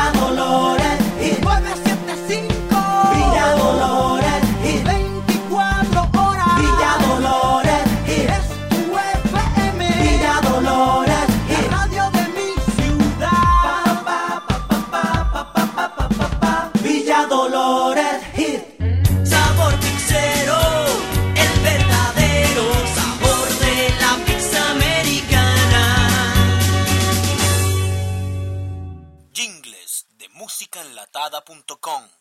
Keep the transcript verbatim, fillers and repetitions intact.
Villa Dolores Hit nueve siete cinco. Villa Dolores Hit veinticuatro horas. Villa Dolores Hit es tu F M. Villa Dolores Hit, la radio de mi ciudad. Pa, pa, pa, pa, pa, pa, pa, pa, pa, pa. Villa Dolores Hit. Sabor pizzero, el verdadero sabor de la pizza americana. Jingles de música enlatada punto com.